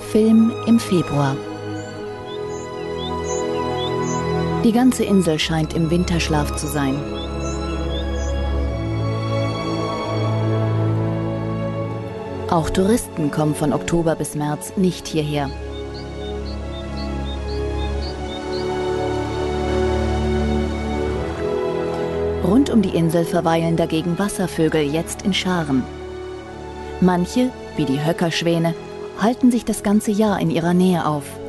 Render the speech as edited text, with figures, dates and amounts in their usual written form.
Film im Februar. Die ganze Insel scheint im Winterschlaf zu sein. Auch Touristen kommen von Oktober bis März nicht hierher. Rund um die Insel verweilen dagegen Wasservögel jetzt in Scharen. Manche, wie die Höckerschwäne, halten sich das ganze Jahr in ihrer Nähe auf.